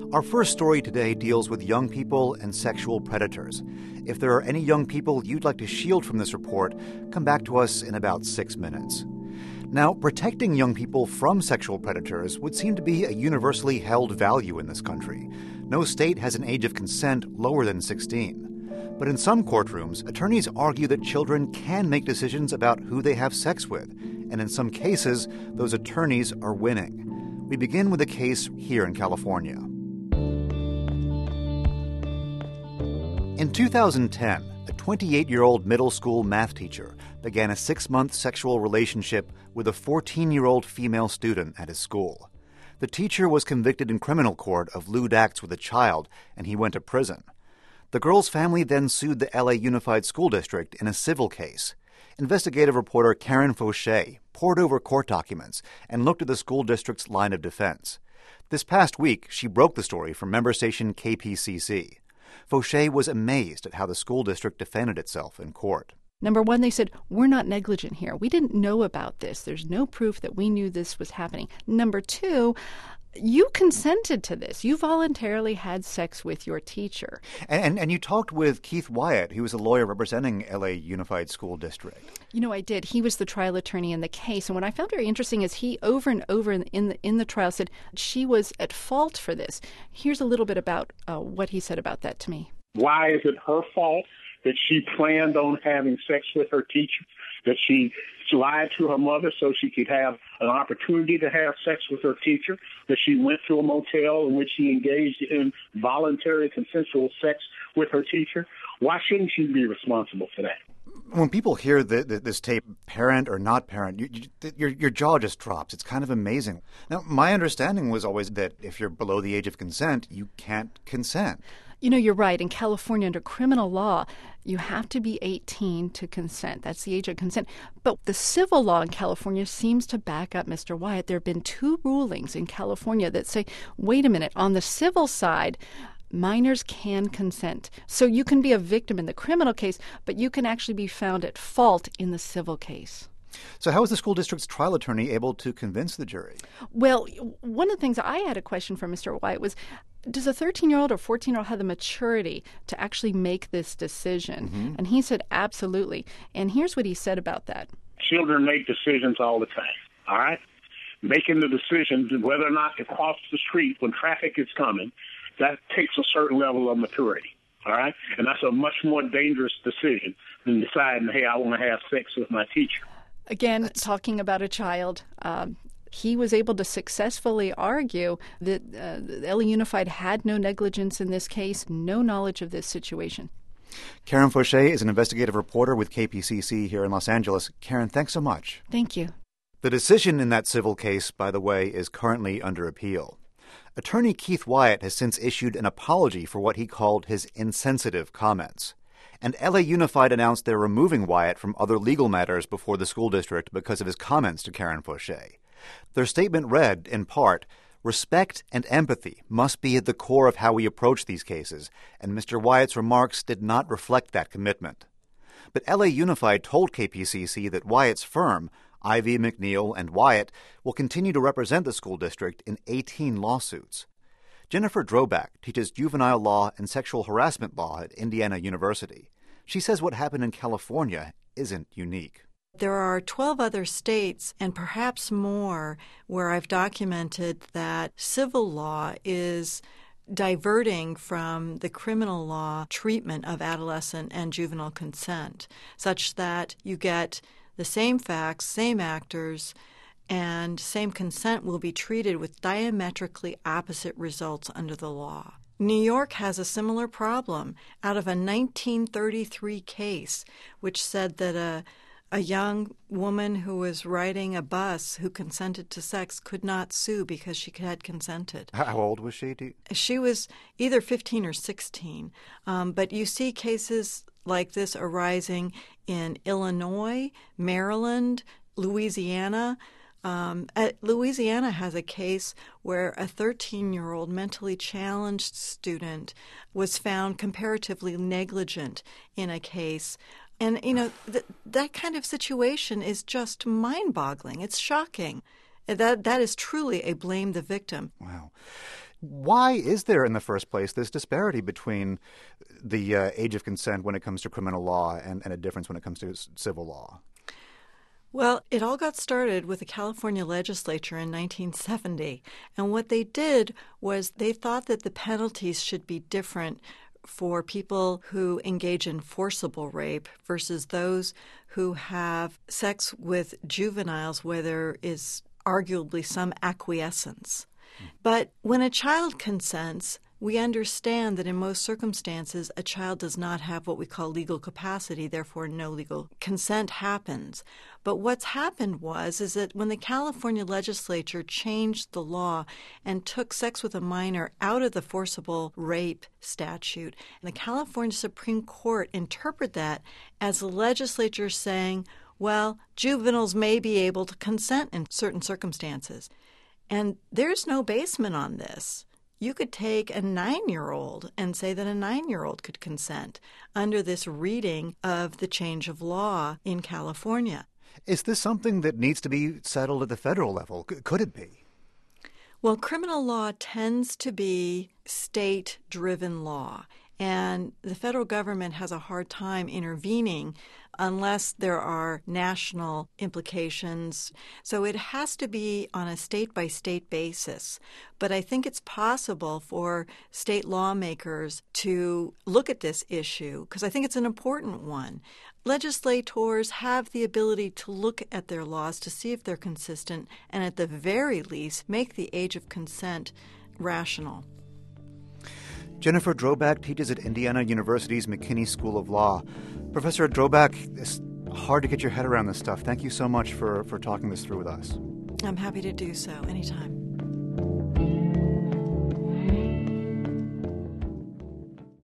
Our first story today deals with young people and sexual predators. If there are any young people you'd like to shield from this report, come back to us in about 6 minutes. Now, protecting young people from sexual predators would seem to be a universally held value in this country. No state has an age of consent lower than 16. But in some courtrooms, attorneys argue that children can make decisions about who they have sex with, and in some cases, those attorneys are winning. We begin with a case here in California. In 2010, a 28-year-old middle school math teacher began a 6-month sexual relationship with a 14-year-old female student at his school. The teacher was convicted in criminal court of lewd acts with a child, and he went to prison. The girl's family then sued the LA Unified School District in a civil case. Investigative reporter Karen Fauché pored over court documents and looked at the school district's line of defense. This past week, she broke the story for member station KPCC. Fauché was amazed at how the school district defended itself in court. Number one, they said, we're not negligent here. We didn't know about this. There's no proof that we knew this was happening. Number two, you consented to this. You voluntarily had sex with your teacher. And you talked with Keith Wyatt, who was a lawyer representing LA Unified School District. You know, I did. He was the trial attorney in the case. And what I found very interesting is he over and over in the trial said she was at fault for this. Here's a little bit about what he said about that to me. Why is it her fault that she planned on having sex with her teacher, that she lied to her mother so she could have an opportunity to have sex with her teacher, that she went to a motel in which she engaged in voluntary consensual sex with her teacher? Why shouldn't she be responsible for that? When people hear this tape, parent or not parent, your jaw just drops. It's kind of amazing. Now, my understanding was always that if you're below the age of consent, you can't consent. You know, you're right. In California, under criminal law, you have to be 18 to consent. That's the age of consent. But the civil law in California seems to back up Mr. Wyatt. There have been 2 rulings in California that say, wait a minute, on the civil side, minors can consent. So you can be a victim in the criminal case, but you can actually be found at fault in the civil case. So how was the school district's trial attorney able to convince the jury? Well, one of the things I had a question for Mr. Wyatt was, does a 13-year-old or 14-year-old have the maturity to actually make this decision? Mm-hmm. And he said, absolutely. And here's what he said about that. Children make decisions all the time, all right? Making the decision whether or not to cross the street when traffic is coming, that takes a certain level of maturity, all right? And that's a much more dangerous decision than deciding, hey, I want to have sex with my teacher. Again, talking about a child, he was able to successfully argue that LA Unified had no negligence in this case, no knowledge of this situation. Karen Fauché is an investigative reporter with KPCC here in Los Angeles. Karen, thanks so much. Thank you. The decision in that civil case, by the way, is currently under appeal. Attorney Keith Wyatt has since issued an apology for what he called his insensitive comments. And LA Unified announced they're removing Wyatt from other legal matters before the school district because of his comments to Karen Fauché. Their statement read, in part, respect and empathy must be at the core of how we approach these cases, and Mr. Wyatt's remarks did not reflect that commitment. But LA Unified told KPCC that Wyatt's firm, Ivy, McNeil, and Wyatt, will continue to represent the school district in 18 lawsuits. Jennifer Drobak teaches juvenile law and sexual harassment law at Indiana University. She says what happened in California isn't unique. There are 12 other states, and perhaps more, where I've documented that civil law is diverting from the criminal law treatment of adolescent and juvenile consent, such that you get the same facts, same actors, and same consent will be treated with diametrically opposite results under the law. New York has a similar problem out of a 1933 case which said that a young woman who was riding a bus who consented to sex could not sue because she had consented. How old was she? She was either 15 or 16. But you see cases like this arising in Illinois, Maryland, Louisiana. Louisiana has a case where a 13-year-old mentally challenged student was found comparatively negligent in a case. And, you know, that kind of situation is just mind-boggling. It's shocking. That is truly a blame the victim. Wow. Why is there, in the first place, this disparity between the age of consent when it comes to criminal law and a difference when it comes to civil law? Well, it all got started with the California legislature in 1970. And what they did was they thought that the penalties should be different for people who engage in forcible rape versus those who have sex with juveniles where there is arguably some acquiescence. But when a child consents, we understand that in most circumstances, a child does not have what we call legal capacity, therefore no legal consent happens. But what's happened is that when the California legislature changed the law and took sex with a minor out of the forcible rape statute, the California Supreme Court interpreted that as the legislature saying, well, juveniles may be able to consent in certain circumstances. And there's no basement on this. You could take a 9-year-old and say that a 9-year-old could consent under this reading of the change of law in California. Is this something that needs to be settled at the federal level? Could it be? Well, criminal law tends to be state-driven law, and the federal government has a hard time intervening unless there are national implications. So it has to be on a state-by-state basis. But I think it's possible for state lawmakers to look at this issue because I think it's an important one. Legislators have the ability to look at their laws to see if they're consistent and at the very least make the age of consent rational. Jennifer Drobak teaches at Indiana University's McKinney School of Law. Professor Drobak, it's hard to get your head around this stuff. Thank you so much for talking this through with us. I'm happy to do so anytime.